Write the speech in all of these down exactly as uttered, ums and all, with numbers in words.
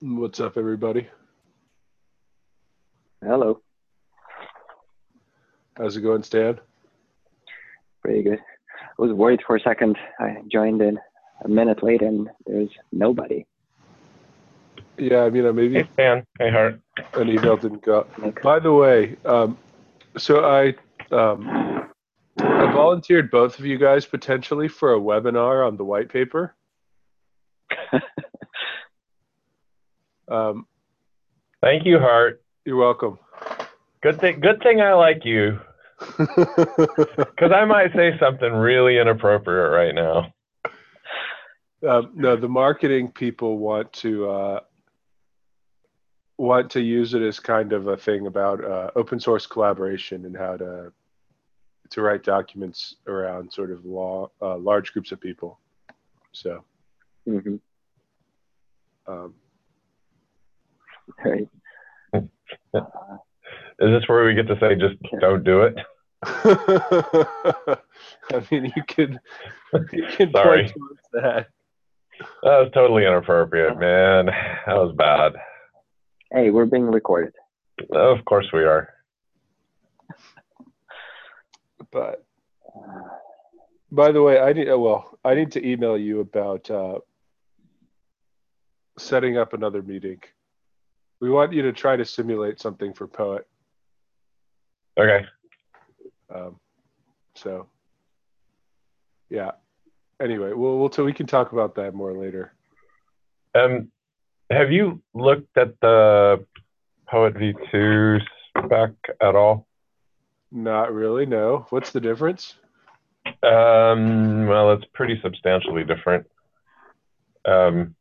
What's up, everybody? Hello. How's it going, Stan? Pretty good. I was worried for a second. I joined in a minute late and there's nobody. Yeah, I mean, uh, maybe Hey, Stan. Hey, Hart. an email didn't go. Nick. By the way, um, so I um, I volunteered both of you guys potentially for a webinar on the white paper. Um, Thank you, Hart. you're welcome. Good thing. Good thing I like you, because I might say something really inappropriate right now. um, no, the marketing people want to uh, want to use it as kind of a thing about uh, open source collaboration and how to to write documents around sort of law, uh, large groups of people. So. Mm-hmm. Um, Right. Is this where we get to say just don't do it? I mean, you can you can Sorry. point towards that. That was totally inappropriate, man. That was bad. Hey, we're being recorded. Of course we are. But by the way, I need well, I need to email you about uh, setting up another meeting. We want you to try to simulate something for Poet. Okay. Um, so, yeah. Anyway, we'll, we'll so we can talk about that more later. Um, have you looked at the Poet V two spec at all? Not really. No. What's the difference? Um, well, it's pretty substantially different. Um,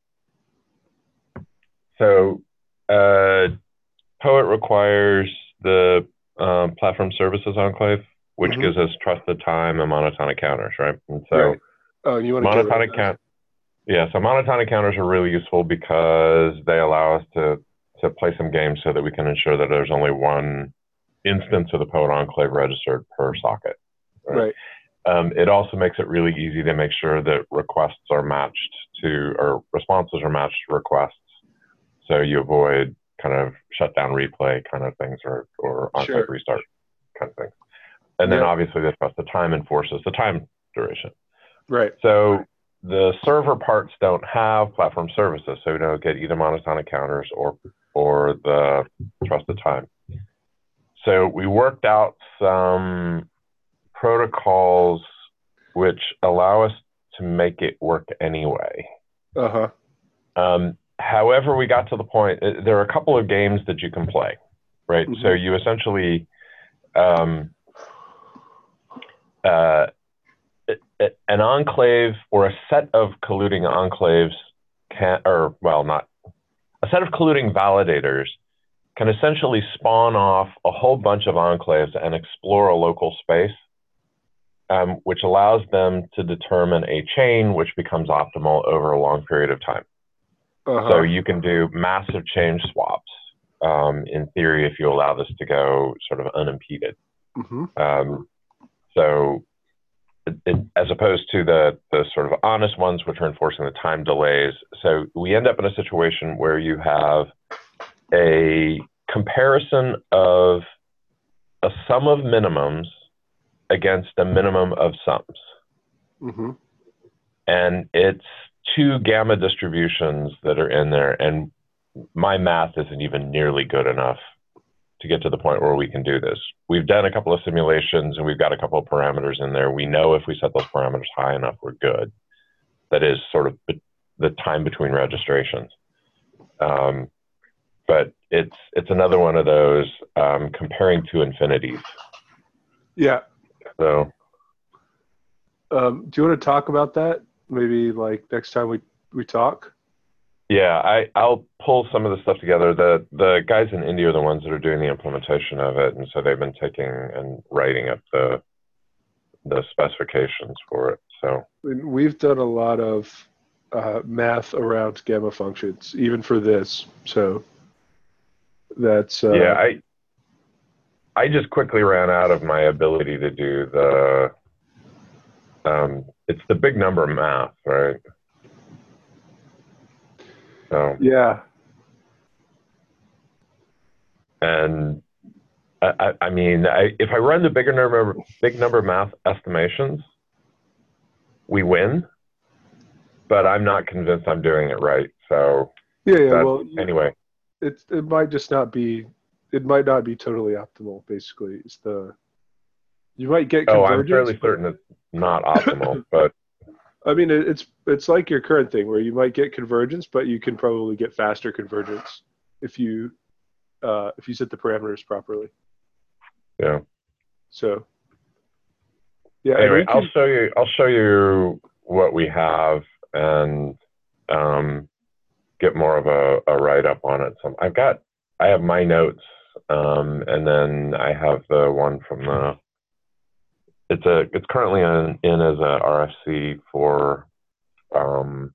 so, uh, Poet requires the um, platform services enclave, which Mhm. gives us trusted time and monotonic counters, right? And so, Right. Oh, you want to get rid of monotonic those? count, yeah. So monotonic counters are really useful because they allow us to to play some games so that we can ensure that there's only one instance of the Poet enclave registered per socket. Right. Um, it also makes it really easy to make sure that requests are matched to, or responses are matched to requests, so you avoid kind of shutdown replay kind of things, or or on-site Sure. restart kind of things. And then Yeah. obviously the trust the time enforces the time duration. Right. So the server parts don't have platform services, so we don't get either monotonic counters or or the trusted time. So we worked out some protocols which allow us to make it work anyway. Uh-huh. Um, however, we got to the point, there are a couple of games that you can play, right? Mhm. So you essentially, um, uh, an enclave or a set of colluding enclaves can, or well, not, a set of colluding validators can essentially spawn off a whole bunch of enclaves and explore a local space, um, which allows them to determine a chain which becomes optimal over a long period of time. Uh-huh. So you can do massive change swaps, um, in theory, if you allow this to go sort of unimpeded. Mm-hmm. Um, so it, it, as opposed to the, the sort of honest ones, which are enforcing the time delays. So we end up in a situation where you have a comparison of a sum of minimums against a minimum of sums. Mm-hmm. And it's two gamma distributions that are in there, and my math isn't even nearly good enough to get to the point where we can do this. We've done a couple of simulations and we've got a couple of parameters in there. We know if we set those parameters high enough, we're good. That is sort of the time between registrations. Um, but it's it's another one of those um, comparing to infinities. Yeah. So, um, do you want to talk about that? Maybe like next time we, we talk? yeah, I, I'll pull some of the stuff together. The the guys in India are the ones that are doing the implementation of it, and so they've been taking and writing up the the specifications for it. So I mean, we've done a lot of uh, math around gamma functions, even for this. So that's uh, yeah, I I just quickly ran out of my ability to do the um, it's the big number math, right? So yeah. And I, I, I mean, I, if I run the bigger number, big number of math estimations, we win. But I'm not convinced I'm doing it right. So Yeah, yeah. that, Well, you, anyway, it it might just not be. It might not be totally optimal. Basically, it's the you might get oh, I'm convergence. fairly certain it's not optimal. But I mean, it, it's it's like your current thing where you might get convergence, but you can probably get faster convergence if you uh, if you set the parameters properly. yeah. So yeah. and Anyway, we I'll can, show you. I'll show you what we have and um, get more of a, a write up on it. So I've got. I have my notes, um, and then I have the one from the. It's a. It's currently in, in as a R F C for um,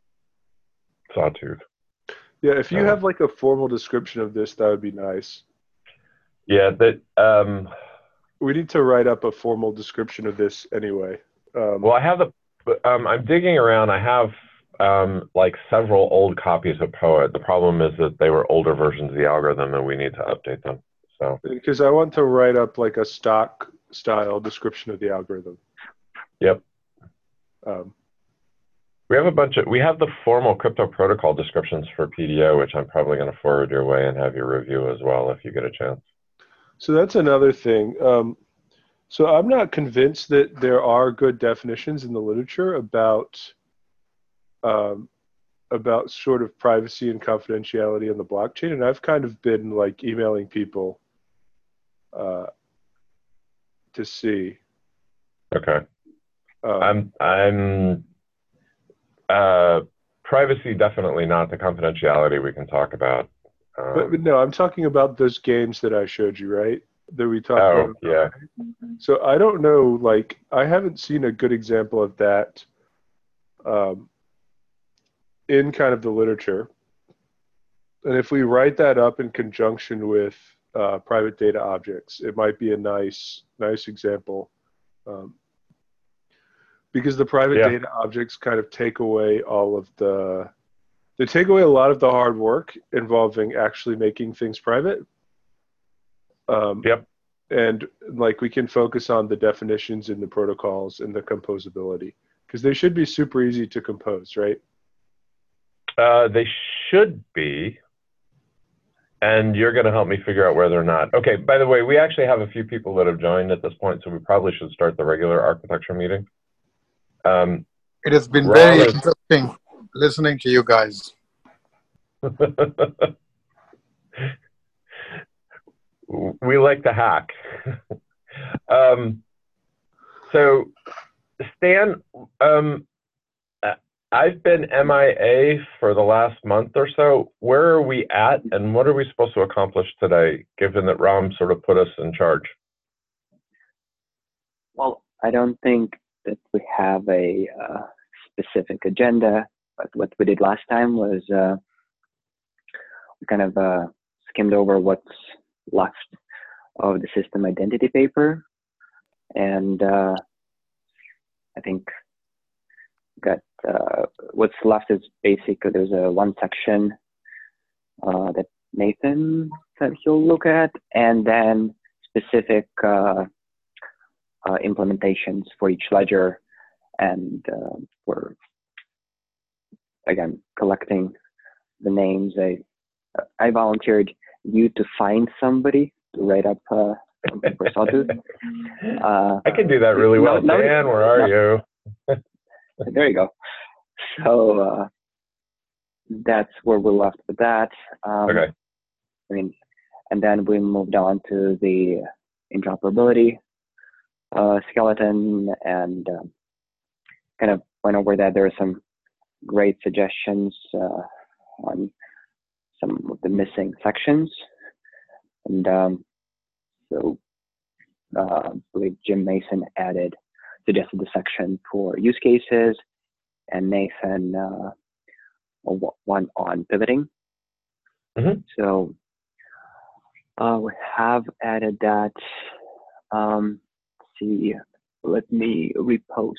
Sawtooth. yeah. If you So, have like a formal description of this, that would be nice. yeah, that. Um, We need to write up a formal description of this anyway. Um, well, I have the. Um, I'm digging around. I have um, like several old copies of Poet. The problem is that they were older versions of the algorithm, and we need to update them. So because I want to write up like a stock style description of the algorithm. yep. Um, We have a bunch of, we have the formal crypto protocol descriptions for P D O, which I'm probably going to forward your way and have you review as well if you get a chance. so that's another thing. Um, so I'm not convinced that there are good definitions in the literature about um, about sort of privacy and confidentiality on the blockchain, and I've kind of been like emailing people uh, to see. Okay. Um, I'm, I'm, uh, privacy, definitely not. The confidentiality we can talk about. Um, but, but no, I'm talking about those games that I showed you, right? That we talked oh, about. yeah. So I don't know, like, I haven't seen a good example of that um, in kind of the literature. And if we write that up in conjunction with uh, private data objects, it might be a nice, nice example. Um, because the private Yeah. data objects kind of take away all of the, they take away a lot of the hard work involving actually making things private. Um, Yep. And like we can focus on the definitions in the protocols and the composability because they should be super easy to compose, right? Uh, they should be. And you're going to help me figure out whether or not. Okay, by the way, we actually have a few people that have joined at this point, so we probably should start the regular architecture meeting. Um, it has been Ron very is... interesting listening to you guys. We like to hack. um, so, Stan, um, I've been M I A for the last month or so. Where are we at, and what are we supposed to accomplish today, given that Ram sort of put us in charge? Well, I don't think that we have a uh, specific agenda, but what we did last time was uh, we kind of uh, skimmed over what's left of the system identity paper, and uh, I think got uh, what's left is basic. There's a one section uh, that Nathan said he'll look at, and then specific uh, uh, implementations for each ledger, and uh, we're again collecting the names. I I volunteered you to find somebody to write up uh, something for Sawtooth. Uh, I can do that really well. no, no, Dan, where are no, you? There you go. So uh, that's where we're left with that. Um, Okay. I mean, and then we moved on to the interoperability uh, skeleton and um, kind of went over that. There are some great suggestions uh, on some of the missing sections. And um, so uh, I believe Jim Mason added, suggested the section for use cases, and Nathan uh, one on pivoting. Mm-hmm. So uh, we have added that. Um, let's see, let me repost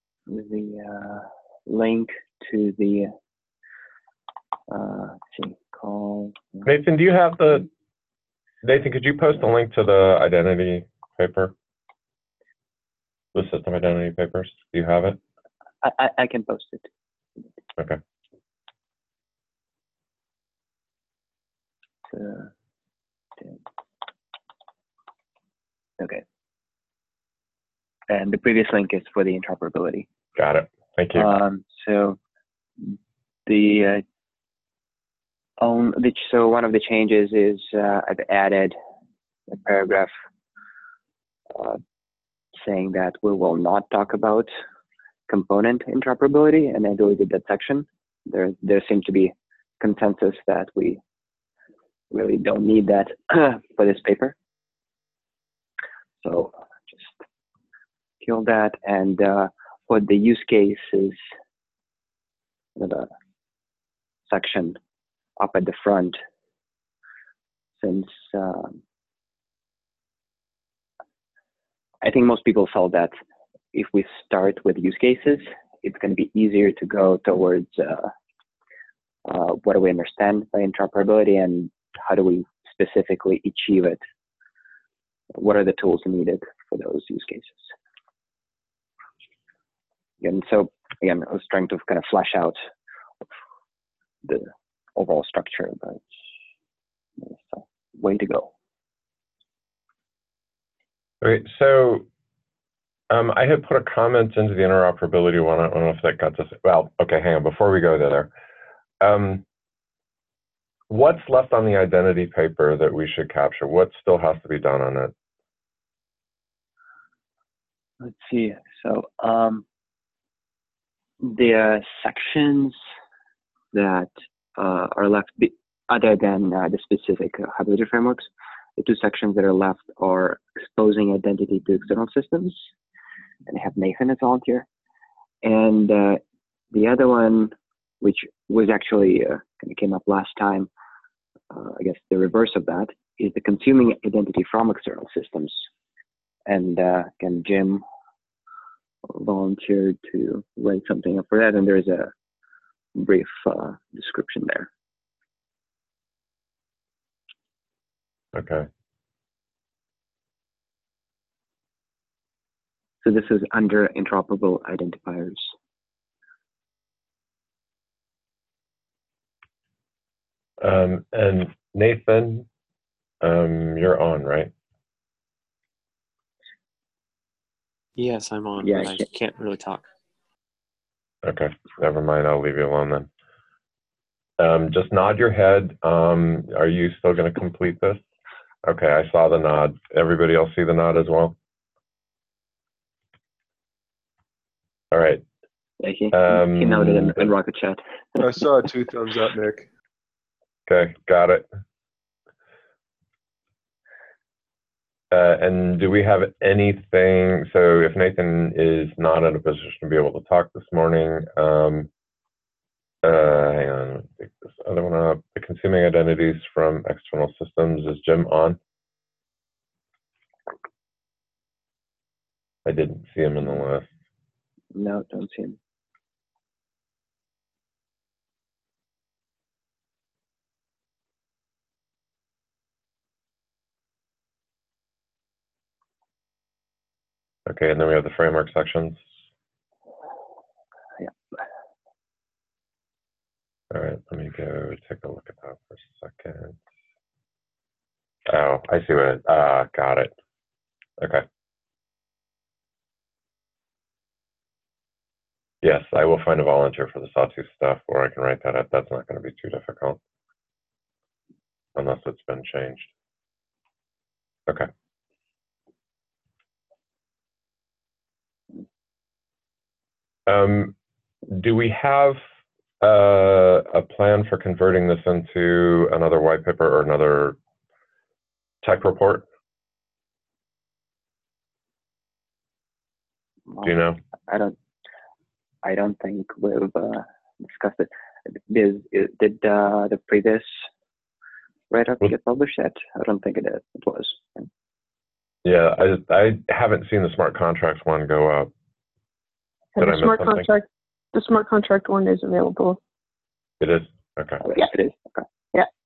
the uh, link to the uh, let's see, call. Nathan, do you have the, Nathan, could you post a link to the identity paper? The system identity papers? Do you have it? I, I, I can post it. Okay. Uh, okay. And the previous link is for the interoperability. Got it. Thank you. Um, so the uh, on the, so one of the changes is uh, I've added a paragraph uh, saying that we will not talk about component interoperability, and I deleted that section. There there seems to be consensus that we really don't need that for this paper. So just kill that and uh, put the use cases, the section up at the front, since um, I think most people felt that if we start with use cases, it's going to be easier to go towards uh, uh, what do we understand by interoperability and how do we specifically achieve it? What are the tools needed for those use cases? And so, again, I was trying to kind of flesh out the overall structure, but it's a way to go. Okay, so um, I had put a comment into the interoperability one. I don't know if that got this. Well, okay, hang on. Before we go there, um, what's left on the identity paper that we should capture? What still has to be done on it? Let's see. So um, the sections that uh, are left, be other than uh, the specific uh, hybrid frameworks, the two sections that are left are exposing identity to external systems, and I have Nathan as volunteer. And uh, the other one, which was actually uh, kind of came up last time, uh, I guess the reverse of that, is the consuming identity from external systems. And uh, again, Jim volunteered to write something up for that, and there's a brief uh, description there. Okay. So this is under interoperable identifiers. Um, and Nathan, um, you're on, right? Yes, I'm on, Yeah, but I can't really talk. Okay, never mind. I'll leave you alone then. Um, just nod your head. Um, are you still going to complete this? Okay, I saw the nod. Everybody else see the nod as well? All right. Yeah, he, Um, he noted in, in Rocket Chat. I saw two thumbs up, Nick. Okay, got it. Uh, and do we have anything, so if Nathan is not in a position to be able to talk this morning, um, uh, hang on, let me take this other one up. The consuming identities from external systems, is Jim on? I didn't see him in the list. No, don't see him. Okay, and then we have the framework sections. Yeah. All right, let me go take a look at that for a second. Oh, I see what it, uh, got it. Okay. Yes, I will find a volunteer for the sawtooth stuff, or I can write that up. That's not going to be too difficult, unless it's been changed. Okay. Um, do we have uh, a plan for converting this into another white paper or another tech report? Do you know? I don't. I don't think we've uh, discussed it. Did, did uh, the previous write-up get published yet? I don't think it, did. It was. Yeah, I I haven't seen the smart contracts one go up. And the smart contract, the smart contract one is available. It is? Okay. Oh, yeah, it is. Okay. Yeah.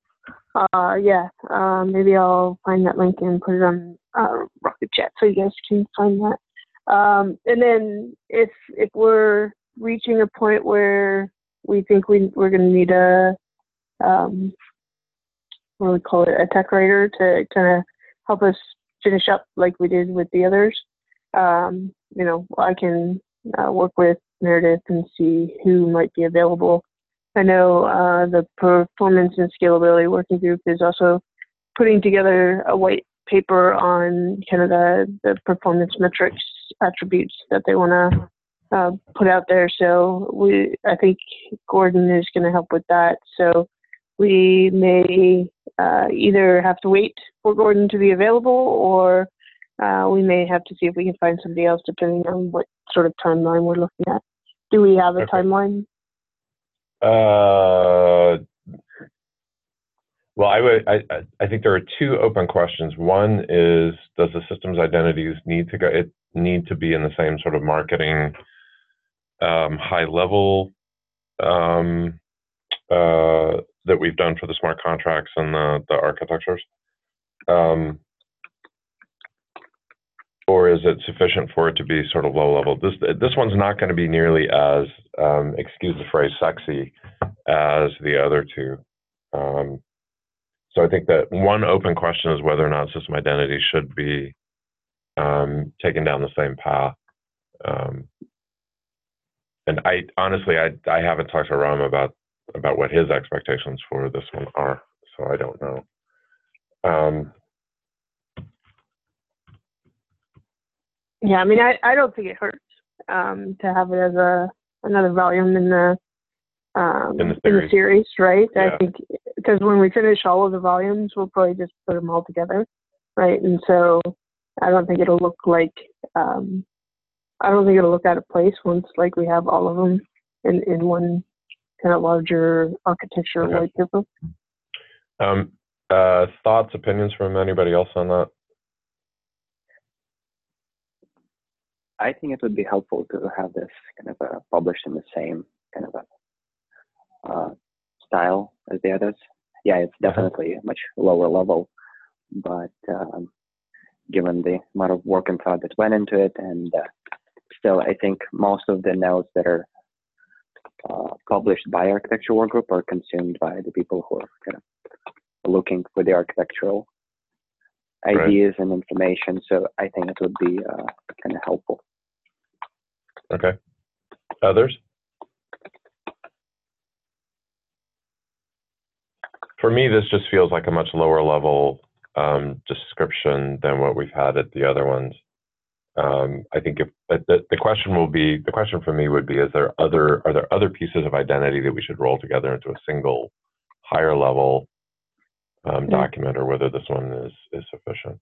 Uh, yeah, uh, maybe I'll find that link and put it on uh, Rocket Chat so you guys can find that. Um, and then if if we're reaching a point where we think we we're going to need a um, what do we call it, a tech writer to kind of help us finish up like we did with the others, um, you know, I can uh, work with Meredith and see who might be available. I know uh, the Performance and Scalability Working Group is also putting together a white paper on kind of the, the performance metrics attributes that they want to uh, put out there. So we, I think Gordon is going to help with that. So we may uh, either have to wait for Gordon to be available, or uh, we may have to see if we can find somebody else, depending on what sort of timeline we're looking at. Do we have a Okay. timeline? Uh, well, I would. I, I think there are two open questions. One is, does the systems identities need to go? It need to be in the same sort of marketing, um, high level um, uh, that we've done for the smart contracts and the the architectures, um, or is it sufficient for it to be sort of low level? This this one's not going to be nearly as, um, excuse the phrase, sexy as the other two. Um, so I think that one open question is whether or not system identity should be um, taken down the same path. Um, and I honestly, I I haven't talked to Ram about about what his expectations for this one are, so I don't know. Um, Yeah, I mean, I, I don't think it hurts um, to have it as a another volume in the um, in the in series, the series, right? Yeah. I think because when we finish all of the volumes, we'll probably just put them all together, right? And so I don't think it'll look like um, I don't think it'll look out of place once like we have all of them in, in one kind of larger architecture Okay. white paper. Um, uh, thoughts, opinions from anybody else on that? I think it would be helpful to have this kind of uh, published in the same kind of a uh, style as the others. Yeah, it's definitely a much lower level, but um, given the amount of work and thought that went into it, and uh, still, I think most of the notes that are uh, published by Architecture Workgroup are consumed by the people who are kind of looking for the architectural ideas right. and information. So I think it would be uh, kind of helpful. Okay. Others? For me, this just feels like a much lower level um, description than what we've had at the other ones. Um, I think if the, the question will be, the question for me would be, is there other, are there other pieces of identity that we should roll together into a single higher level um, mm-hmm. document, or whether this one is, is sufficient?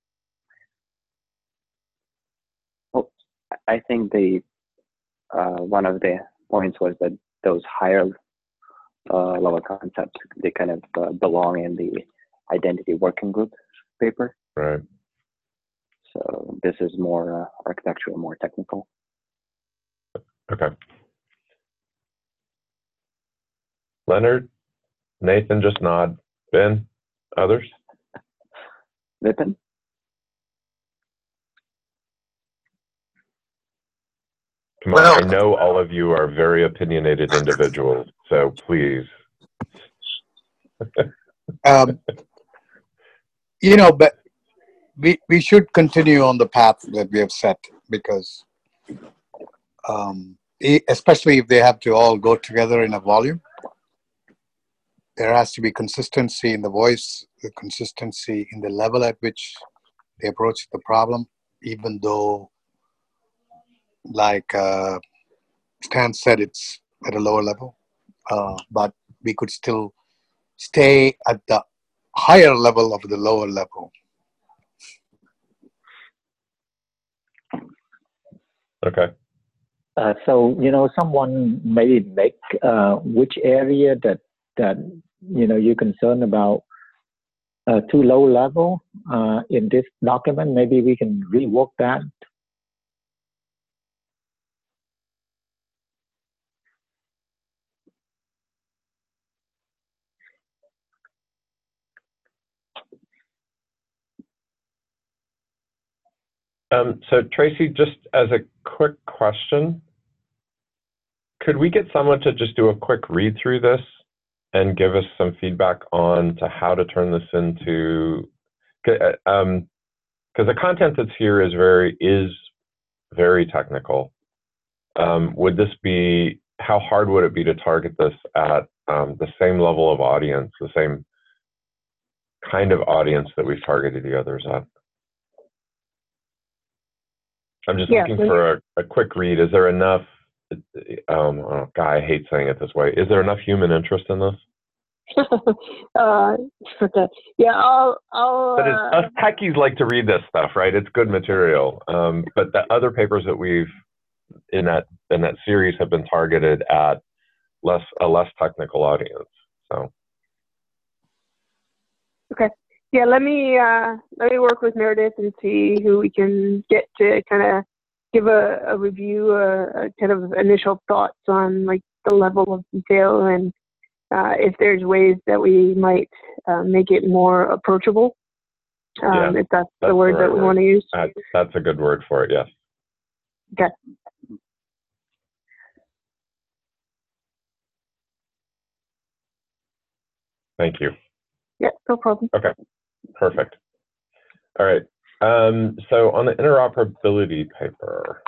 Well, I think the uh, one of the points was that those higher uh, level concepts, they kind of uh, belong in the identity working group paper. Right. So this is more uh, architectural, more technical. Okay. Leonard, Nathan, just nod. Ben, others? Vipin? Come on, well, I know all of you are very opinionated individuals, so please. um, you know, but we, we should continue on the path that we have set, because um, especially if they have to all go together in a volume, there has to be consistency in the voice, the consistency in the level at which they approach the problem, even though, like uh, Stan said, it's at a lower level, uh, but we could still stay at the higher level of the lower level. Okay. Uh, so, you know, someone maybe make uh, which area that, that, you know, you're concerned about uh, too low level uh, in this document. Maybe we can rework that. Um, so Tracy, just as a quick question, could we get someone to just do a quick read through this and give us some feedback on to how to turn this into, um, because the content that's here is very, is very technical. Um, would this be, how hard would it be to target this at um, the same level of audience, the same kind of audience that we've targeted the others at? I'm just Yeah, looking so- for a, a quick read. Is there enough, um, oh, God, I hate saying it this way. Is there enough human interest in this? uh, okay. Yeah, I'll, I'll, But it's, uh, us techies like to read this stuff, right? It's good material. Um, but the other papers that we've in that in that series have been targeted at less a less technical audience. So okay. Yeah, let me, uh, let me work with Meredith and see who we can get to kind of give a, a review, a, a kind of initial thoughts on like the level of detail and uh, if there's ways that we might uh, make it more approachable, um, yeah, if that's, that's the word the that right we word. want to use. That, that's a good word for it. Yes. Okay. Thank you. Yeah, no problem. Okay. Perfect. All right. Um, so on the interoperability paper.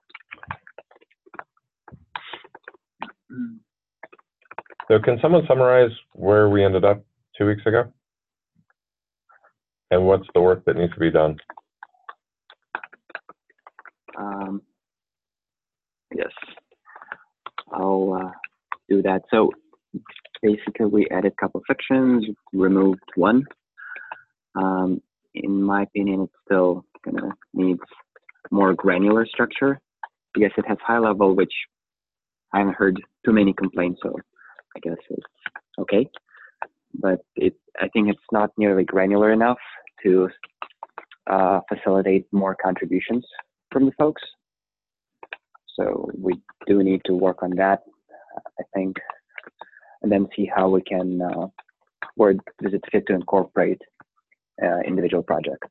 So can someone summarize where we ended up two weeks ago? And what's the work that needs to be done? Um, yes, I'll uh, do that. So basically we added a couple sections, removed one. Um, in my opinion, it still kind of needs more granular structure. Yes, it has high level, which I haven't heard too many complaints, so I guess it's okay. But it, I think it's not nearly granular enough to uh, facilitate more contributions from the folks. So we do need to work on that, I think, and then see how we can, uh, where does it fit to incorporate uh, individual projects.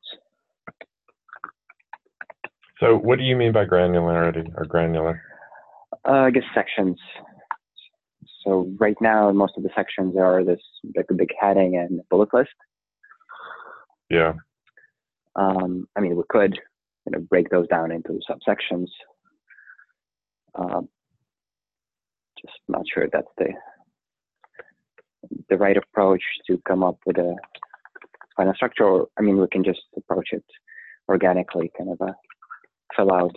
So what do you mean by granularity or granular? Uh, I guess sections. So right now, most of the sections are this like a big heading and bullet list. Yeah. Um, I mean, we could you know, break those down into subsections. Um, just not sure that's the the right approach to come up with a final structure. Or, I mean, we can just approach it organically, kind of a fill out,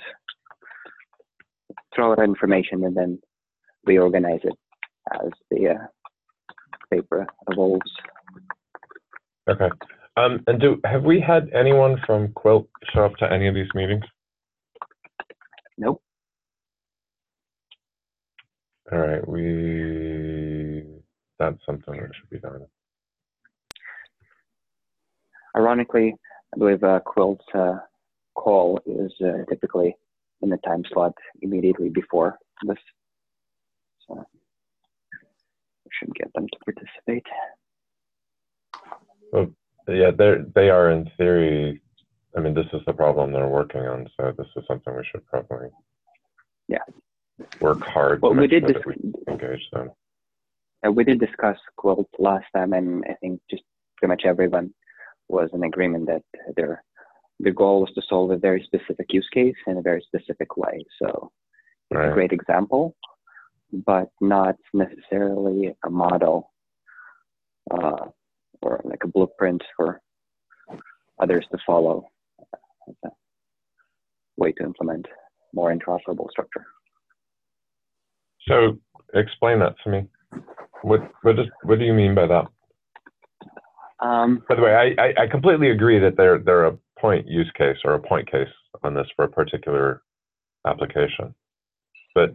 throw out information, and then reorganize it as the uh, paper evolves. Okay. Um, and do have we had anyone from Quilt show up to any of these meetings? Nope. All right. We that's something that should be done. Ironically, I believe uh, Quilt's uh, call is uh, typically in the time slot immediately before this. So we should get them to participate. Well, yeah, they they are in theory. I mean, this is the problem they're working on, so this is something we should probably yeah work hard well, to we make did sure this, that we engage them. Uh, we did discuss Quilt last time, and I think just pretty much everyone was in agreement that their the goal was to solve a very specific use case in a very specific way. So it's Right. a great example, but not necessarily a model uh, or like a blueprint for others to follow. It's a way to implement more interoperable structure. So explain that to me. What what does what do you mean by that? Um, By the way, I, I, I completely agree that they're they're a point use case or a point case on this for a particular application, but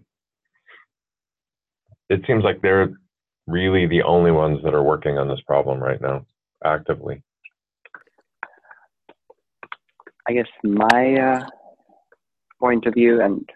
it seems like they're really the only ones that are working on this problem right now actively. I guess my uh, point of view, and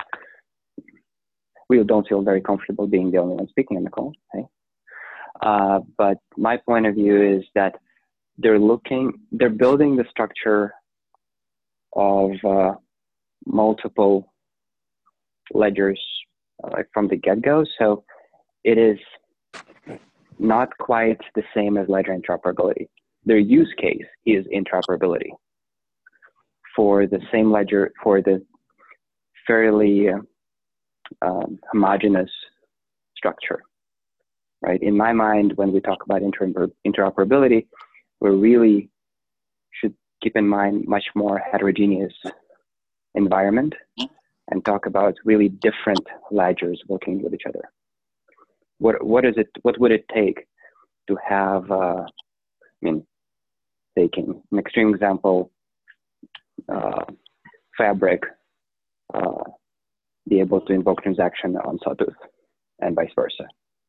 we don't feel very comfortable being the only one speaking on the call, hey? Uh, but my point of view is that they're looking, they're building the structure of uh, multiple ledgers uh, like from the get-go. So it is not quite the same as ledger interoperability. Their use case is interoperability for the same ledger, for the fairly uh, um, homogeneous structure, right? In my mind, when we talk about inter interoperability, we really should keep in mind much more heterogeneous environment and talk about really different ledgers working with each other. What what is it? What would it take to have? Uh, I mean, taking an extreme example, uh, Fabric uh, be able to invoke transaction on Sawtooth, and vice versa.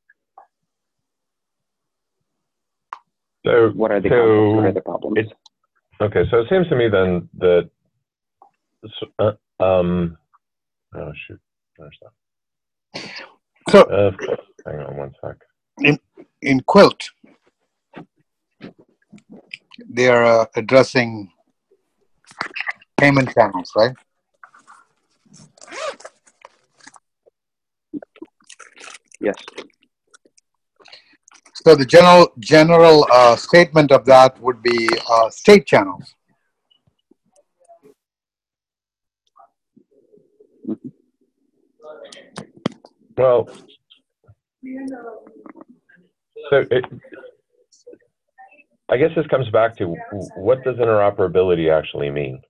So what are the so concepts? What are the problems? It, okay, so it seems to me then that uh, um oh shoot, there's that. So Uh, hang on one sec. in in Quilt, they are uh, addressing payment channels, right? Yes. So the general general uh, statement of that would be uh, state channels. Well, so it, I guess this comes back to what does interoperability actually mean?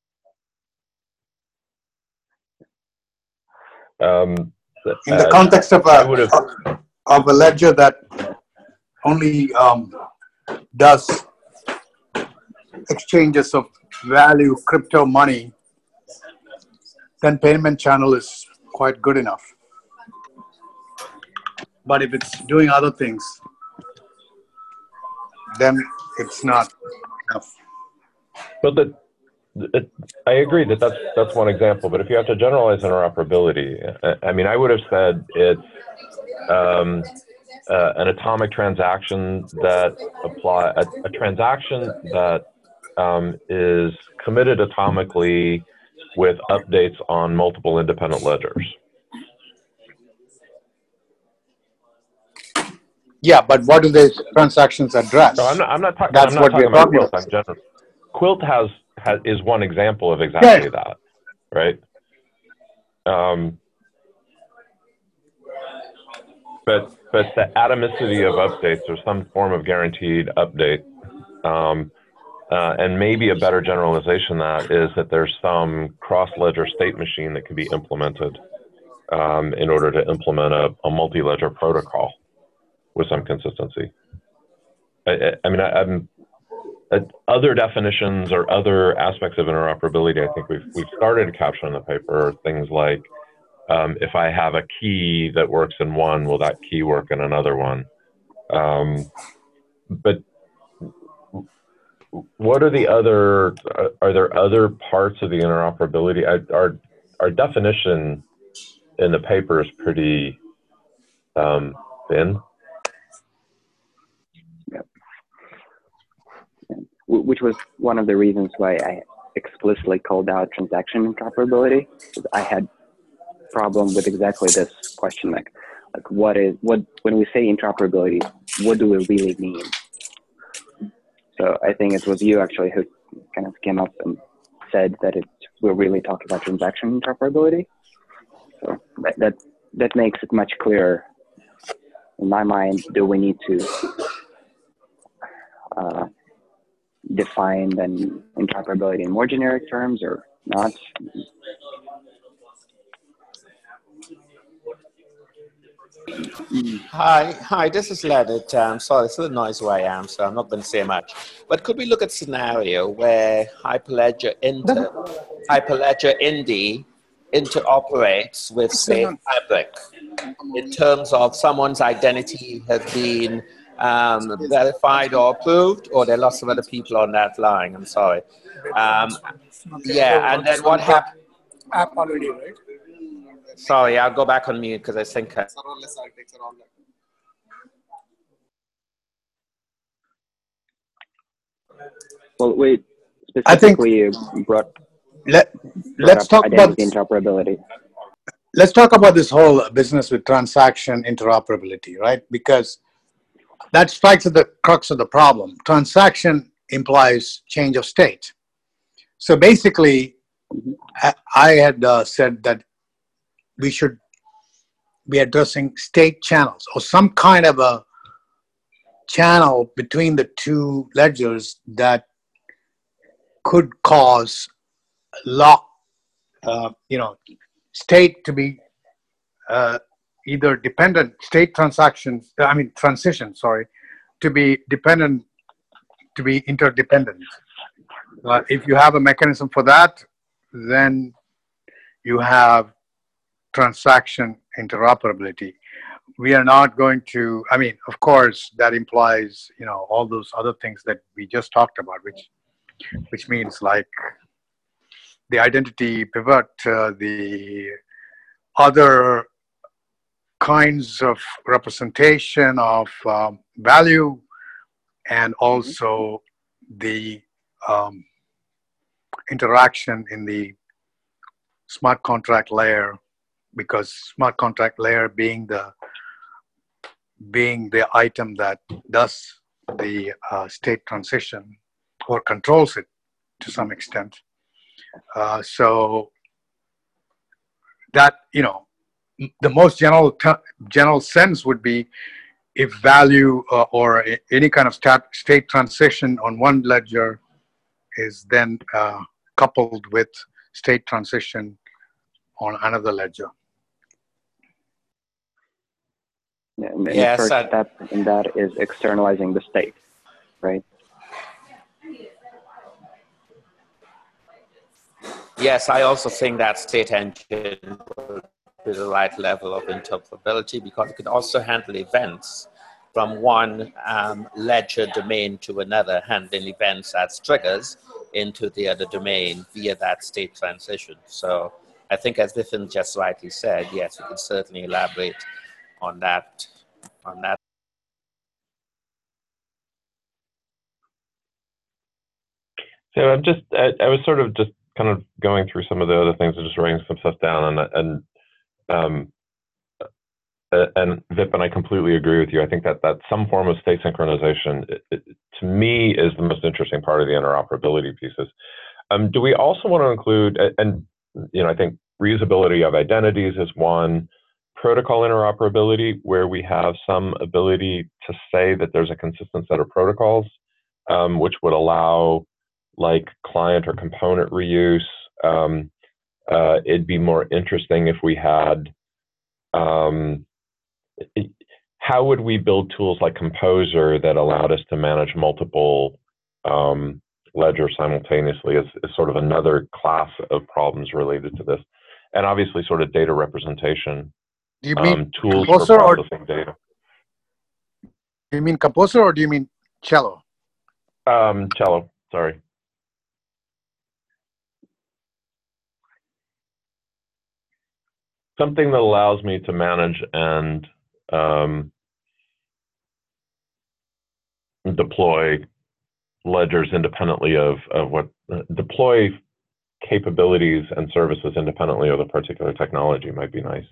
Um, In the uh, context of I a, would have, of a ledger that only um, does exchanges of value, crypto money, then payment channel is quite good enough. But if it's doing other things, then it's not enough. but the, it, I agree that that's that's one example. But if you have to generalize interoperability, I, I mean, I would have said it's um, uh, an atomic transaction that apply a, a transaction that um, is committed atomically with updates on multiple independent ledgers. Yeah, but what do these transactions address? No, I'm not. I'm not talking. That's I'm not what talking we're about talking Quilt. about. I'm general. Quilt has, has is one example of exactly Yeah. that, right? Um, but but the atomicity of updates or some form of guaranteed update, um, uh, and maybe a better generalization that is that there's some cross-ledger state machine that can be implemented um, in order to implement a, a multi-ledger protocol with some consistency. I, I, I mean, I, I'm. Uh, other definitions or other aspects of interoperability, I think we've we've started to capture in the paper, things like um, if I have a key that works in one, will that key work in another one? Um, but what are the other? Uh, are there other parts of the interoperability? I, our our definition in the paper is pretty um, thin. Which was one of the reasons why I explicitly called out transaction interoperability, because I had problem with exactly this question, like, like what is, what, when we say interoperability, what do we really mean? So I think it was you actually who kind of came up and said that it, we're really talking about transaction interoperability. So that, that, that makes it much clearer in my mind. Do we need to uh, define then interoperability in more generic terms or not? Hi, hi, this is Leonard. Um, sorry, it's a little noisy where I am, so I'm not going to say much. But could we look at a scenario where Hyperledger Inter, Hyperledger Indy interoperates with, say, Fabric in terms of someone's identity has been um, verified or approved, or there are lots of other people on that line? I'm sorry. Um, yeah, and then what happens? App already, right? Sorry, I'll go back on mute because I think. I Well, we specifically brought let, brought let's up talk about identity interoperability. let's talk about this whole business with transaction interoperability, right? Because that strikes at the crux of the problem. Transaction implies change of state. So basically, I I had uh, said that we should be addressing state channels or some kind of a channel between the two ledgers that could cause lock, uh, you know, state to be uh, either dependent, state transactions, I mean, transition, sorry, to be dependent, to be interdependent. Uh, if you have a mechanism for that, then you have transaction interoperability. We are not going to, I mean, of course, that implies, you know, all those other things that we just talked about, which, which means like the identity pivot, uh, the other kinds of representation of um, value, and also the um, interaction in the smart contract layer, because smart contract layer being the being the item that does the uh, state transition or controls it to some extent. Uh, so that, you know, the most general general sense would be if value uh, or any kind of stat, state transition on one ledger is then uh, coupled with state transition on another ledger. Yeah, and the Yes, first I- step in that is externalizing the state, right? Yes, I also think that state engine will be the right level of interoperability because it can also handle events from one um, ledger domain to another, handling events as triggers into the other domain via that state transition. So I think, as Vipin just rightly said, yes, we can certainly elaborate on that. On that. So I'm just, I, I was sort of just kind of going through some of the other things and just writing some stuff down, and and um, and Vip, and I completely agree with you. I think that that some form of state synchronization, it, it, to me, is the most interesting part of the interoperability pieces. Um, do we also want to include, and you know, I think reusability of identities is one. Protocol interoperability, where we have some ability to say that there's a consistent set of protocols, um, which would allow like client or component reuse. Um, uh, it'd be more interesting if we had, um, it, how would we build tools like Composer that allowed us to manage multiple um, ledgers simultaneously as, as sort of another class of problems related to this. And obviously sort of data representation. Do you mean Um, tools Composer for or processing data. do you mean Composer or do you mean Cello? Um, Cello, sorry. Something that allows me to manage and um, deploy ledgers independently of, of what, uh, deploy capabilities and services independently of the particular technology might be nice.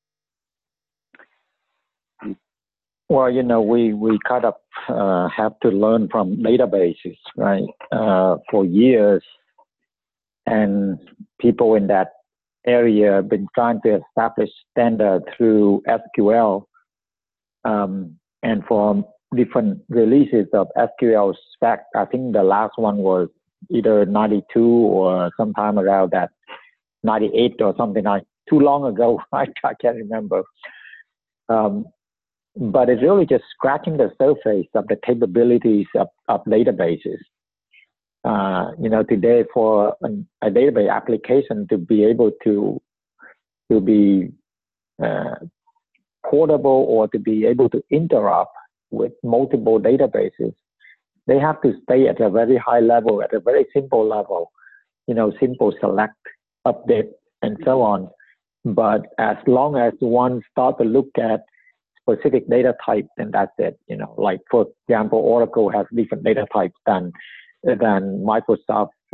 Well, you know, we, we kind of uh, have to learn from databases, right? Uh, for years, and people in that area have been trying to establish standard through S Q L. Um, and for different releases of S Q L spec, I think the last one was either ninety-two or sometime around that ninety-eight or something like too long ago. I, I can't remember. Um, but it's really just scratching the surface of the capabilities of, of databases. Uh, you know, today for an, a database application to be able to to be uh, portable or to be able to interrupt with multiple databases, they have to stay at a very high level, at a very simple level. You know, simple select, update, and so on. But as long as one start to look at specific data type, then that's it. You know, like for example, Oracle has different data types than than Microsoft uh,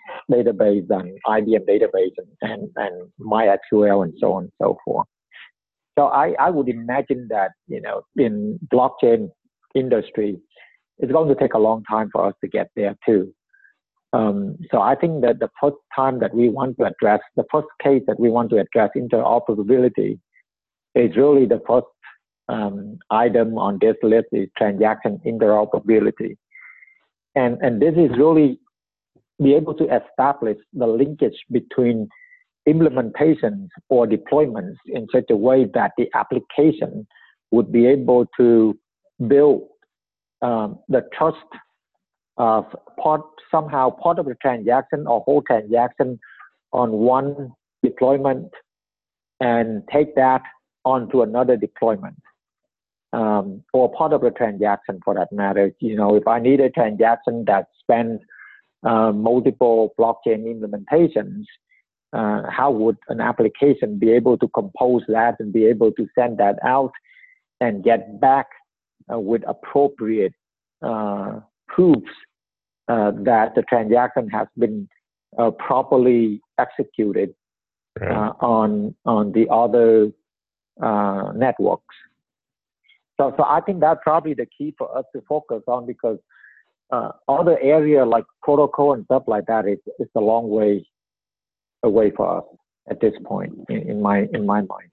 database than I B M database and, and, and MySQL and so on and so forth. So I, I would imagine that, you know, in blockchain industry, it's going to take a long time for us to get there too. Um, so I think that the first time that we want to address, the first case that we want to address interoperability is really the first um, item on this list is transaction interoperability. And, and this is really be able to establish the linkage between implementations or deployments in such a way that the application would be able to build um, the trust of part, somehow part of the transaction or whole transaction on one deployment and take that onto another deployment. Um, or part of the transaction for that matter. You know, if I need a transaction that spans uh, multiple blockchain implementations, uh, how would an application be able to compose that and be able to send that out and get back uh, with appropriate uh, proofs uh, that the transaction has been uh, properly executed uh, on on the other uh, networks. So, so I think that's probably the key for us to focus on, because uh, other area like protocol and stuff like that is is a long way away for us at this point in, in my in my mind.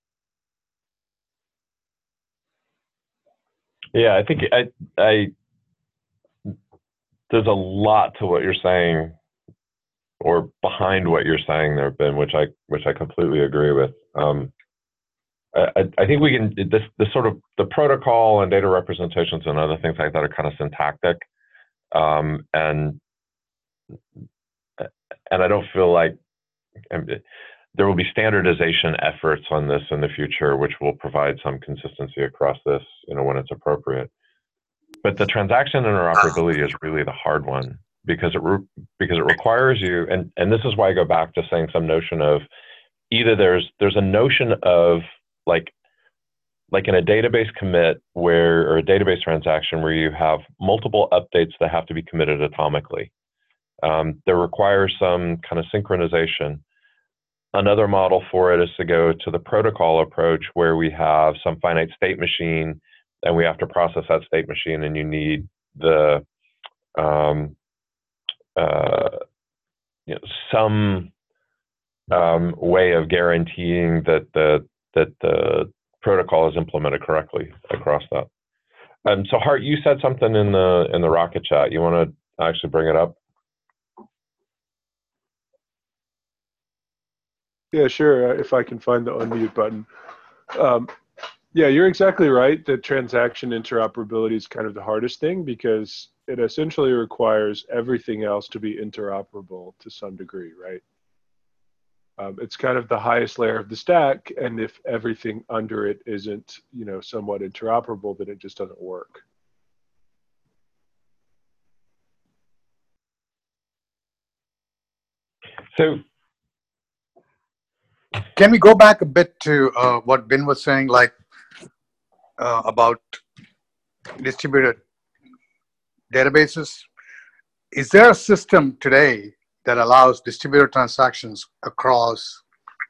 Yeah, I think I I there's a lot to what you're saying, or behind what you're saying there, Ben, which I which I completely agree with. Um, I, I think we can, this, this sort of, the protocol and data representations and other things like that are kind of syntactic. Um, and, and I don't feel like, there will be standardization efforts on this in the future, which will provide some consistency across this, you know, when it's appropriate. But the transaction interoperability is really the hard one, because it, re because it requires you, and, and this is why I go back to saying some notion of, either there's, there's a notion of, like like in a database commit where, or a database transaction where you have multiple updates that have to be committed atomically. Um, there requires some kind of synchronization. Another model for it is to go to the protocol approach, where we have some finite state machine and we have to process that state machine, and you need the um, uh, you know, some um, way of guaranteeing that the that the protocol is implemented correctly across that. Um, so Hart, you said something in the in the Rocket chat. You want to actually bring it up? Yeah, sure. If I can find the unmute button. Um, yeah, you're exactly right that transaction interoperability is kind of the hardest thing, because it essentially requires everything else to be interoperable to some degree, right? Um, it's kind of the highest layer of the stack, and if everything under it isn't, you know, somewhat interoperable, then it just doesn't work. So, can we go back a bit to uh, what Ben was saying, like uh, about distributed databases? Is there a system today that allows distributed transactions across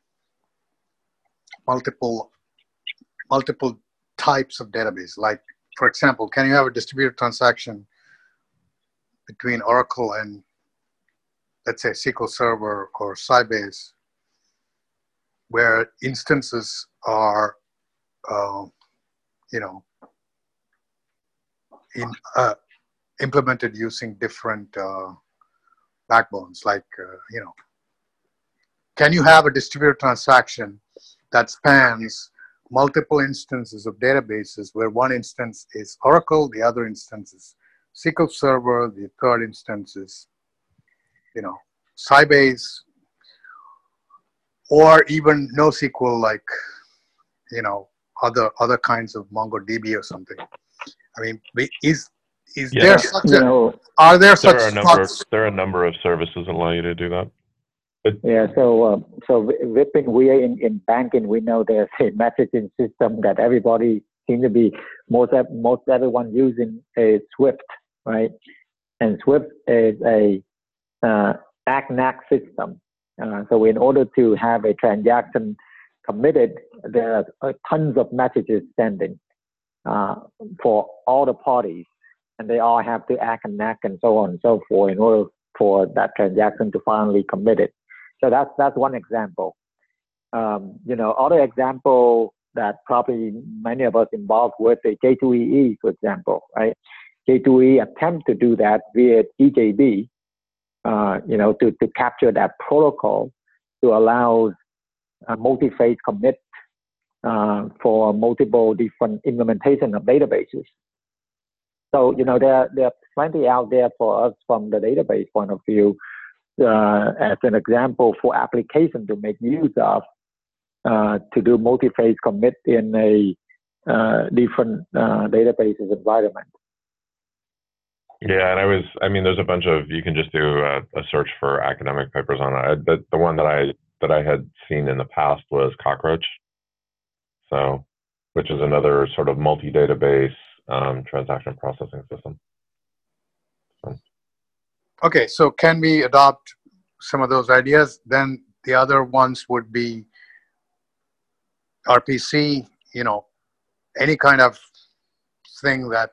multiple multiple types of database? Like, for example, can you have a distributed transaction between Oracle and, let's say, S Q L Server or Sybase, where instances are, uh, you know, in, uh, implemented using different uh, backbones, like, uh, you know, can you have a distributed transaction that spans multiple instances of databases, where one instance is Oracle, the other instance is S Q L Server, the third instance is, you know, Sybase, or even NoSQL, like, you know, other other kinds of MongoDB or something? I mean, is is yeah, there such you a, know, are there, there such are a number of, thoughts? there are a number of services that allow you to do that. But, yeah, so uh, so Vipin, we are in, in banking, we know there's a messaging system that everybody seems to be, most most everyone using is Swift, right? And Swift is a uh, A C N A C system. Uh, so in order to have a transaction committed, there are uh, tons of messages sending uh, for all the parties, and they all have to A C N A C and so on and so forth in order for that transaction to finally committed. So that's that's one example. Um, you know, other example that probably many of us involved with the J two E E, for example, right? J two E E attempt to do that via E J B, uh, you know, to, to capture that protocol to allow a multi-phase commit uh, for multiple different implementation of databases. So, you know, there, there are plenty out there for us from the database point of view uh, as an example for application to make use of uh, to do multi-phase commit in a uh, different uh, databases environment. Yeah, and I was, I mean, there's a bunch of, you can just do a, a search for academic papers on it. The, the one that I, that I had seen in the past was Cockroach. So, which is another sort of multi-database um, transaction processing system. So. Okay, so can we adopt some of those ideas? Then the other ones would be R P C, you know, any kind of thing that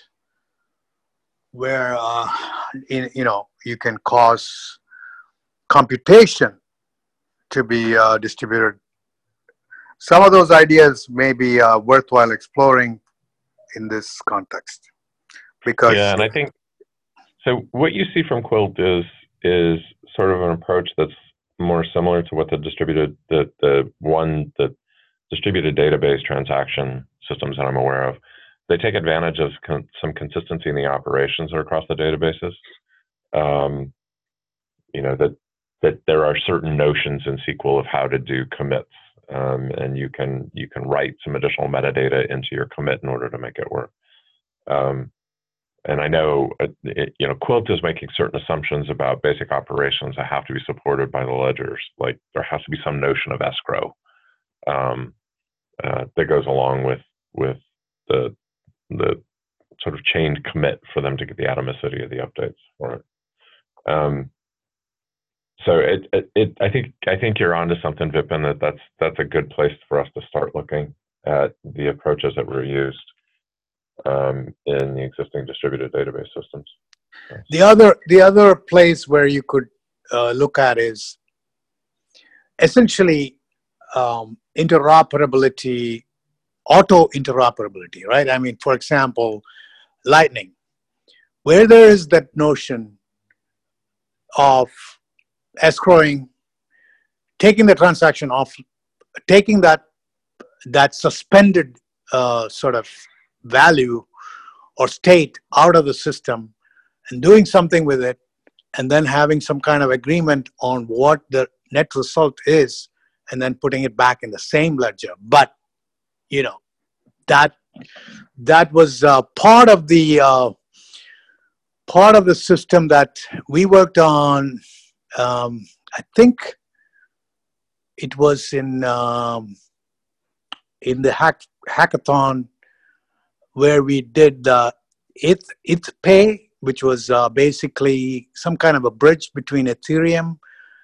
where, uh, in, you know, you can cause computation to be uh, distributed. Some of those ideas may be uh, worthwhile exploring in this context. Because yeah, and I think, so what you see from Quilt is is sort of an approach that's more similar to what the distributed, the, the one, the distributed database transaction systems that I'm aware of. They take advantage of con some consistency in the operations that are across the databases. Um, you know, that, that there are certain notions in S Q L of how to do commits. Um, and you can, you can write some additional metadata into your commit in order to make it work. Um, and I know, uh, it, you know, Quilt is making certain assumptions about basic operations that have to be supported by the ledgers. Like there has to be some notion of escrow um, uh, that goes along with, with the, the sort of chained commit for them to get the atomicity of the updates for it. Um, so it, it, it, I think, I think you're onto something, Vipin, that that's, that's a good place for us to start looking at the approaches that were used um, in the existing distributed database systems. The other, the other place where you could uh, look at is essentially um, interoperability, auto interoperability, right? I mean, for example, Lightning, where there is that notion of escrowing, taking the transaction off, taking that that suspended uh, sort of value or state out of the system and doing something with it, and then having some kind of agreement on what the net result is, and then putting it back in the same ledger. But, you know, that that was uh, part of the uh, part of the system that we worked on. Um, I think it was in um, in the hack, hackathon where we did the Eth, EthPay, which was uh, basically some kind of a bridge between Ethereum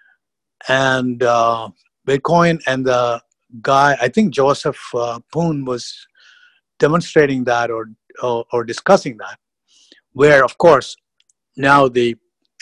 and uh, Bitcoin. And the guy, I think Joseph uh, Poon, was demonstrating that or, or or discussing that, where of course now the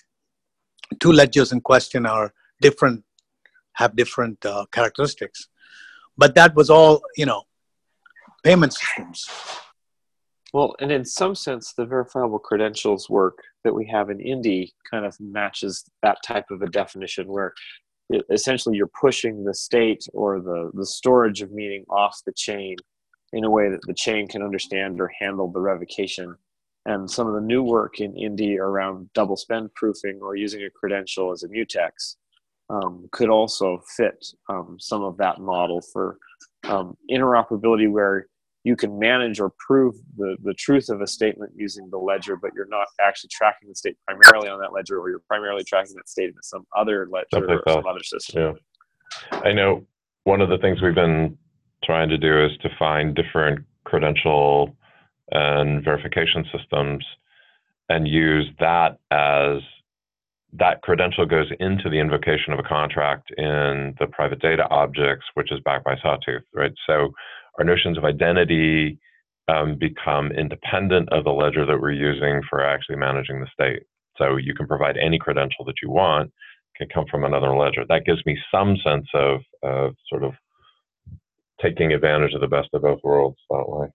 two ledgers in question are different, have different uh, characteristics, but that was all, you know, payment systems. Well, and in some sense, the verifiable credentials work that we have in Indy kind of matches that type of a definition, where it, essentially you're pushing the state or the, the storage of meaning off the chain in a way that the chain can understand or handle the revocation. And some of the new work in Indy around double spend proofing or using a credential as a mutex um, could also fit um, some of that model for um, interoperability, where you can manage or prove the, the truth of a statement using the ledger, but you're not actually tracking the state primarily on that ledger, or you're primarily tracking that state in some other ledger like or that. some other system. Yeah. I know one of the things we've been trying to do is to find different credential and verification systems and use that as that credential goes into the invocation of a contract in the private data objects, which is backed by Sawtooth, right? So our notions of identity um, become independent of the ledger that we're using for actually managing the state. So you can provide any credential that you want, can come from another ledger. That gives me some sense of, of sort of taking advantage of the best of both worlds that way.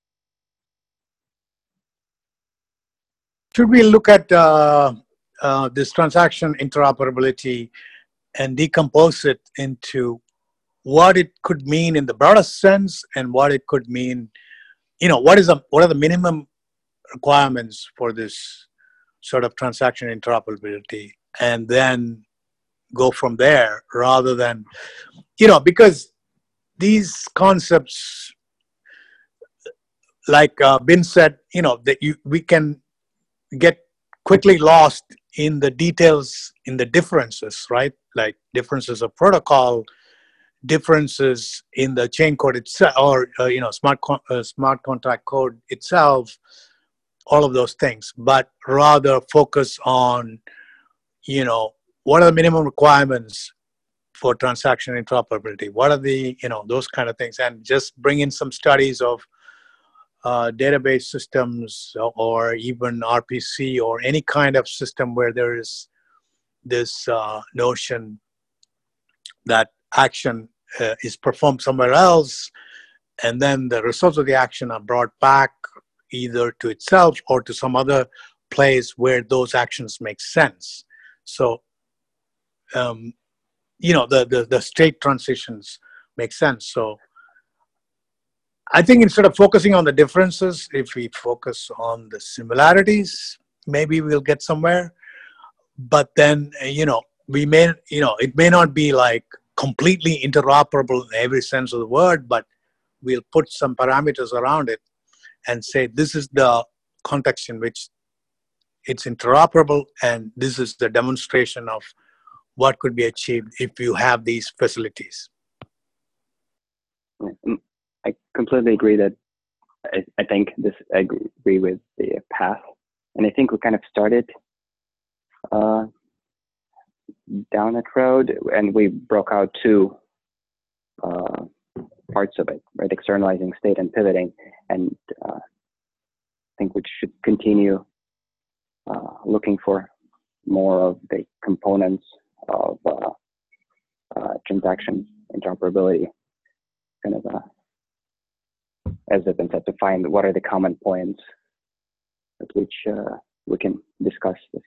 Should we look at uh, uh, this transaction interoperability and decompose it into what it could mean in the broadest sense and what it could mean, you know, what is the, what are the minimum requirements for this sort of transaction interoperability, and then go from there rather than, you know, because these concepts, like uh, Bin said, you know, that you we can get quickly lost in the details, in the differences, right? Like differences of protocol, differences in the chain code itself, or uh, you know, smart con uh, smart contract code itself, all of those things. But rather focus on, you know, what are the minimum requirements for transaction interoperability? What are the, you know, those kind of things, and just bring in some studies of uh, database systems or even R P C or any kind of system where there is this uh, notion that action uh, is performed somewhere else, and then the results of the action are brought back either to itself or to some other place where those actions make sense. So, um, you know, the, the, the state transitions make sense. So I think instead of focusing on the differences, if we focus on the similarities, maybe we'll get somewhere. But then, you know, we may, you know, it may not be like completely interoperable in every sense of the word, but we'll put some parameters around it and say, this is the context in which it's interoperable, and this is the demonstration of what could be achieved if you have these facilities. I completely agree that I, I think this, I agree with the path. And I think we kind of started uh, down that road, and we broke out two uh, parts of it, right? Externalizing state and pivoting. And uh, I think we should continue uh, looking for more of the components of uh, uh, transaction interoperability, kind of uh, as I've been said, to find what are the common points at which uh, we can discuss this.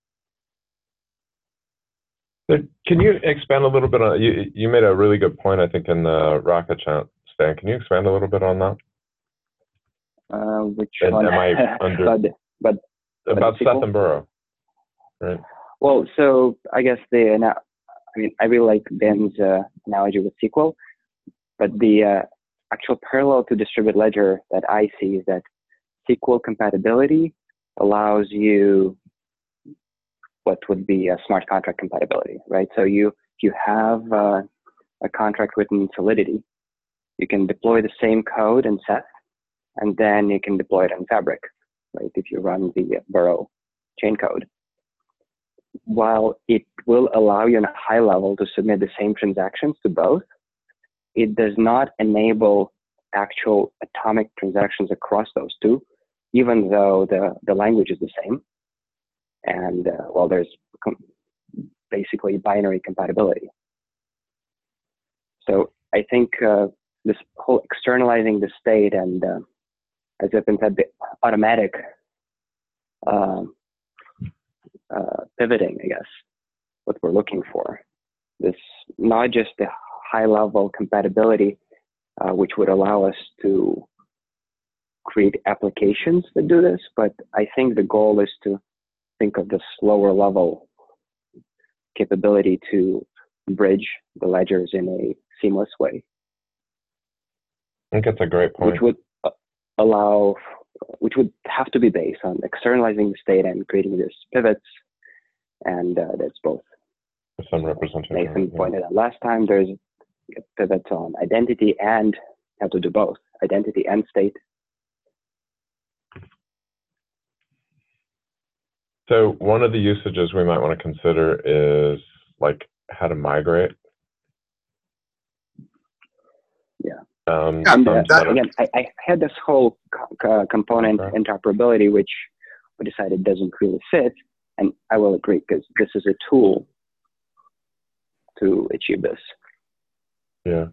So can you expand a little bit on, you, you made a really good point, I think, in the Rocket chat, Stan. Can you expand a little bit on that? Uh, which and, one? Am I under, but, but, about but Seth and Burrow, right? Well, so I guess the, I mean, I really like Ben's uh, analogy with S Q L, but the uh, actual parallel to distributed ledger that I see is that S Q L compatibility allows you what would be a smart contract compatibility, right? So you, if you have uh, a contract written in Solidity, you can deploy the same code in Ceph, and then you can deploy it in Fabric, right? If you run the Burrow chain code. While it will allow you on a high level to submit the same transactions to both, it does not enable actual atomic transactions across those two, even though the, the language is the same. And uh, well, there's basically binary compatibility. So I think uh, this whole externalizing the state and, uh, as I've been said, the automatic uh, uh, pivoting, I guess, what we're looking for. This, not just the high level compatibility, uh, which would allow us to create applications that do this, but I think the goal is to think of this lower level capability to bridge the ledgers in a seamless way. I think that's a great point. Which would uh, allow, which would have to be based on externalizing the state and creating these pivots, and uh, that's both. Some representation. Nathan yeah. pointed out last time, there's pivots on identity and have to do both, identity and state. So one of the usages we might want to consider is like how to migrate. Yeah. Um, And some uh, set of- again, I, I had this whole co- uh, component Okay. interoperability, which we decided doesn't really fit, and I will agree because this is a tool to achieve this. Yeah.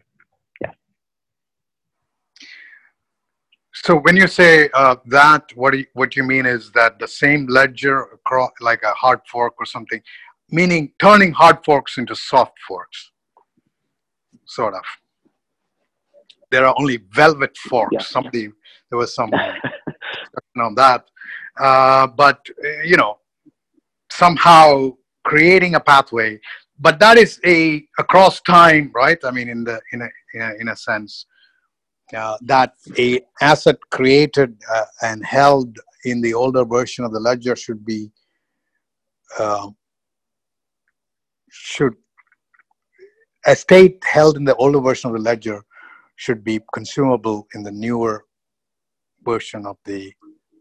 So when you say uh, that, what do you, what you mean is that the same ledger across, like a hard fork or something, meaning turning hard forks into soft forks, sort of. There are only velvet forks. Yeah. Somebody, there was some discussion on that, uh, but uh, you know, somehow creating a pathway. But that is a across time, right? I mean, in the in a in a, in a sense. Uh, that a asset created uh, and held in the older version of the ledger should be uh, should a state held in the older version of the ledger should be consumable in the newer version of the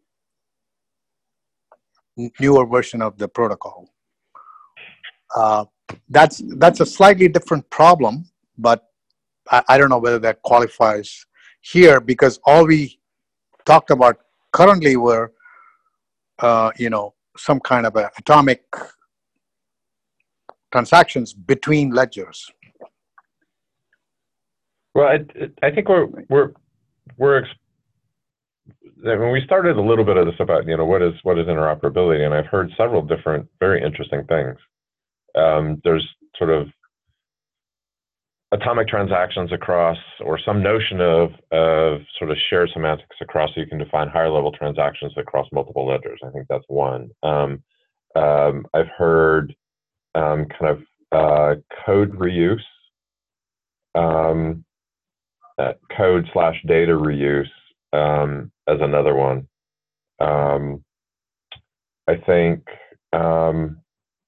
newer version of the protocol. Uh, that's that's a slightly different problem, but I, I don't know whether that qualifies here because all we talked about currently were, uh, you know, some kind of a atomic transactions between ledgers. Well, I, I think we're we're we're. I mean, we started a little bit of this about you know what is what is interoperability, and I've heard several different very interesting things. Um, there's sort of atomic transactions across, or some notion of of sort of shared semantics across, so you can define higher level transactions across multiple ledgers. I think that's one. Um, um, I've heard um, kind of uh, code reuse, um, uh, code slash data reuse um, as another one. Um, I think um,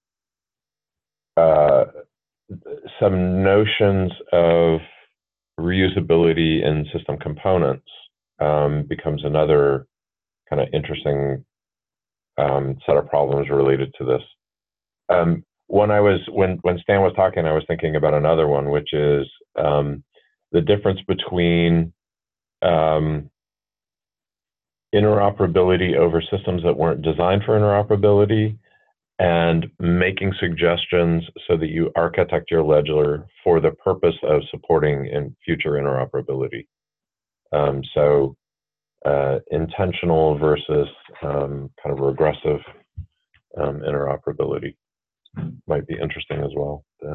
uh, some notions of reusability in system components um, becomes another kind of interesting um, set of problems related to this. Um, when I was when when Stan was talking, I was thinking about another one, which is um, the difference between um, interoperability over systems that weren't designed for interoperability and making suggestions so that you architect your ledger for the purpose of supporting in future interoperability. Um, so uh, intentional versus um, kind of regressive um, interoperability might be interesting as well. Yeah.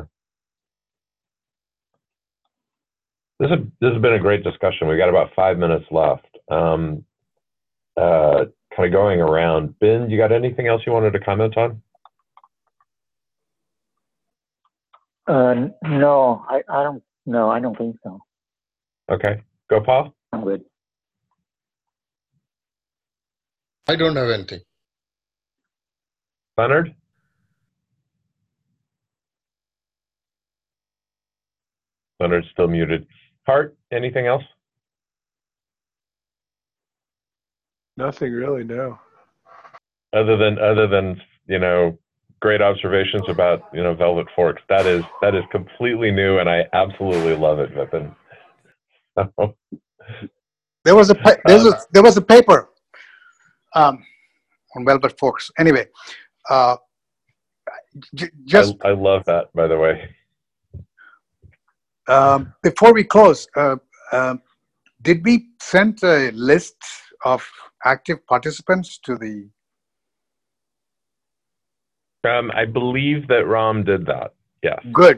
This, is, this has been a great discussion. We've got about five minutes left. Um, uh, kind of going around. Ben, you got anything else you wanted to comment on? Uh, no, I, I don't. No, I don't think so. Okay, go Paul. I'm good. I don't have anything. Leonard? Leonard's still muted. Hart, anything else? Nothing really, no. Other than other than you know, great observations about you know velvet forks. That is that is completely new, and I absolutely love it, Vipin. There was a pa- there was a, there was a paper um, on velvet forks. Anyway, uh, j- just I, I love that, by the way. um, before we close, uh, um, did we send a list of active participants to the? Um, I believe that Ram did that. Yes. Good.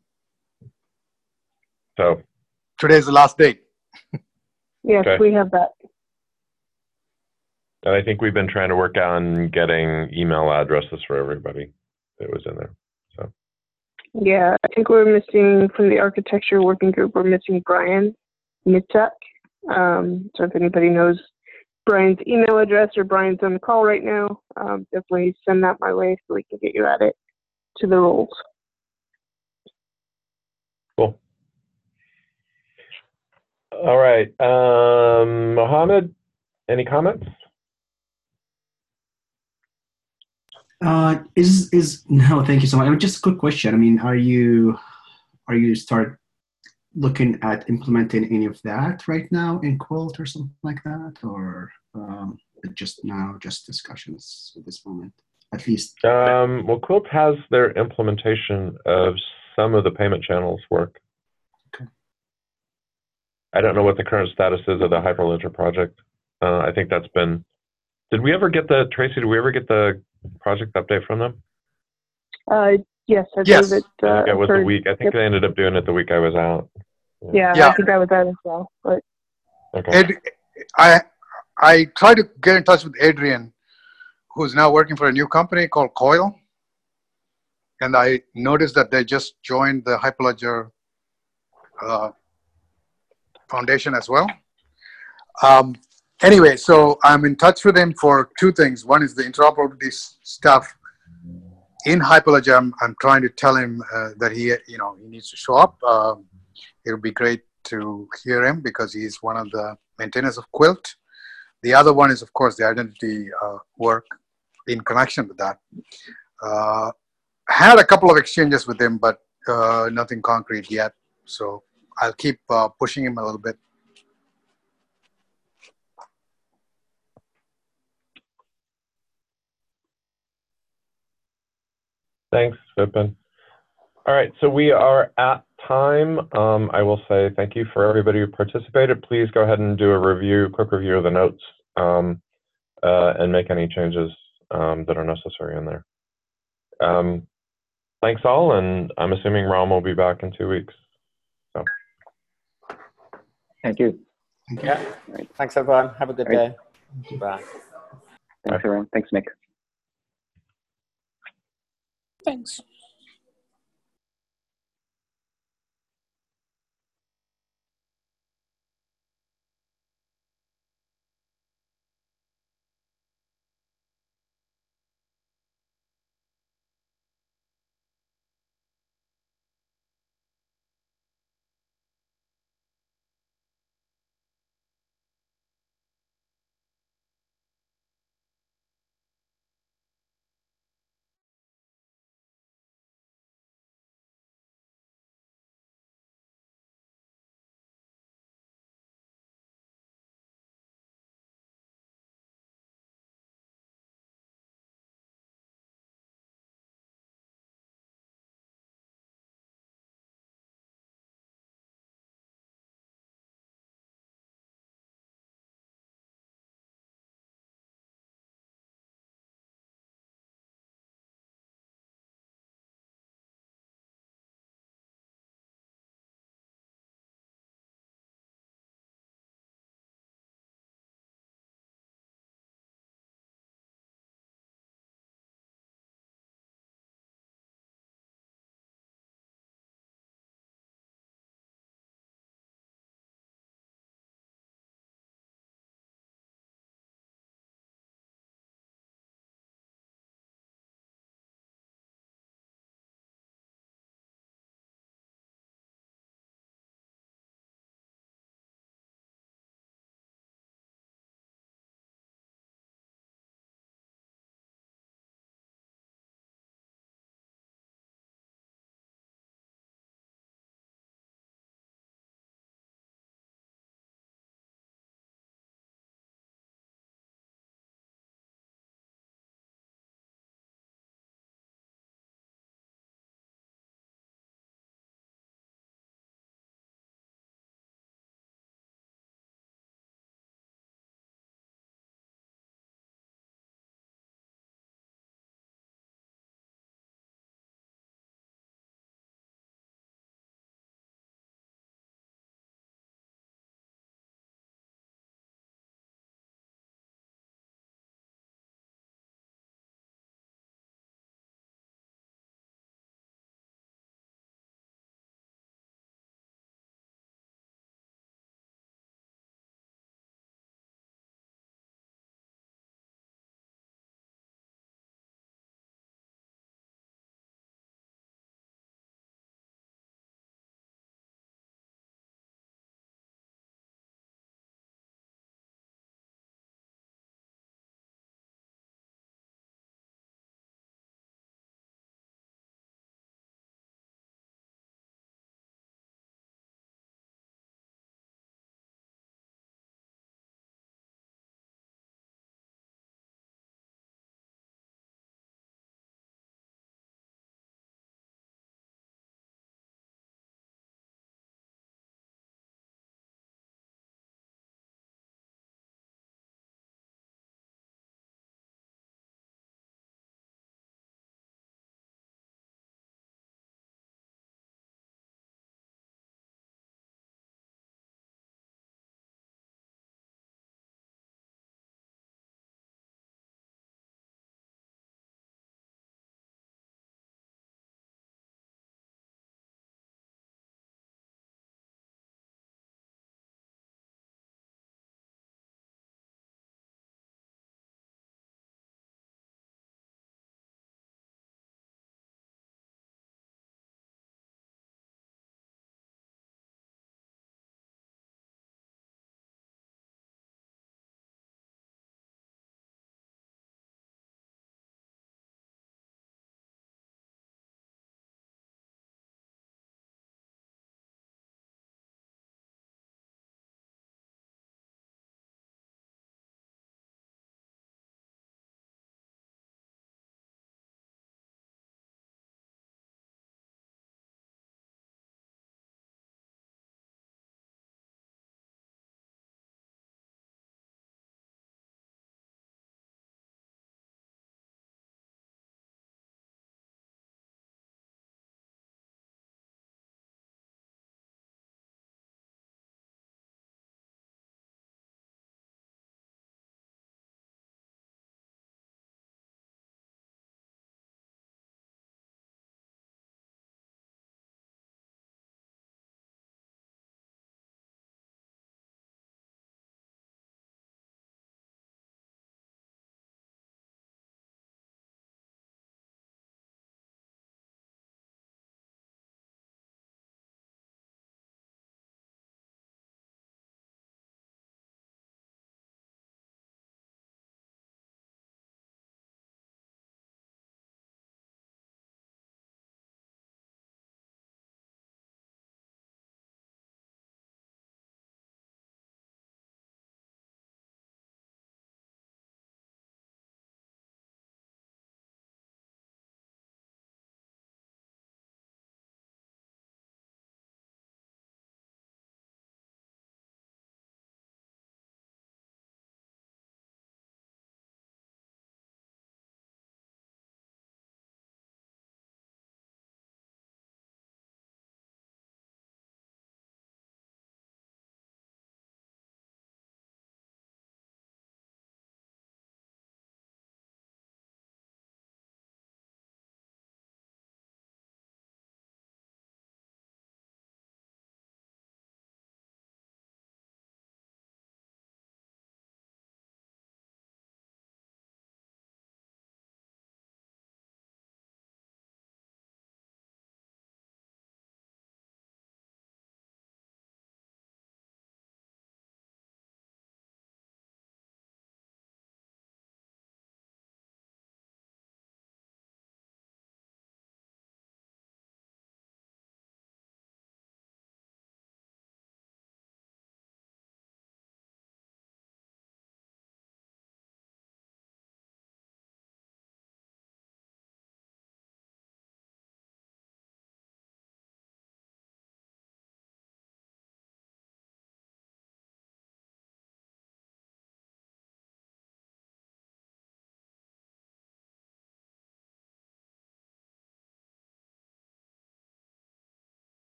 So Today's the last day. Yes, Okay. we have that. and I think we've been trying to work on getting email addresses for everybody that was in there. So Yeah, I think we're missing from the architecture working group. We're missing Brian Mitzak. Um, so if anybody knows Brian's email address or Brian's on the call right now, um, definitely send that my way so we can get you added to the roles. cool. All right, um, Mohammed, any comments? Uh, is is no, thank you so much. Just a quick question. I mean, are you are you start looking at implementing any of that right now in Quilt or something like that, or um, just now, just discussions at this moment, at least? Um, well, Quilt has their implementation of some of the payment channels work. Okay. I don't know what the current status is of the Hyperledger project. Uh, I think that's been. Did we ever get the Tracy? Did we ever get the project update from them? Uh, yes, I Yes. believe it. I Uh, think it was the occurred- week. I think yep. they ended up doing it the week I was out. Yeah, Yeah. I think I was out as well. But Okay. Ed, I I tried to get in touch with Adrian, who's now working for a new company called Coil, and I noticed that they just joined the Hyperledger uh, Foundation as well. Um, anyway, so I'm in touch with him for two things. One is the interoperability s- stuff in Hyperledger. I'm, I'm trying to tell him uh, that he, you know, he needs to show up. Um, it would be great to hear him because he's one of the maintainers of Quilt. The other one is, of course, the identity uh, work in connection with that. Uh, had a couple of exchanges with him, but uh, nothing concrete yet. So I'll keep uh, pushing him a little bit. Thanks, Vipin. All right, so we are at time. Um, I will say thank you for everybody who participated. Please go ahead and do a review, quick review of the notes, um, uh, and make any changes um, that are necessary in there. Um, thanks all, and I'm assuming Ram will be back in two weeks. So. Thank you. Thank you. Yeah. Thanks, everyone. Have a good Right. day. Bye. Thanks, everyone. Thanks, Mick. Thanks.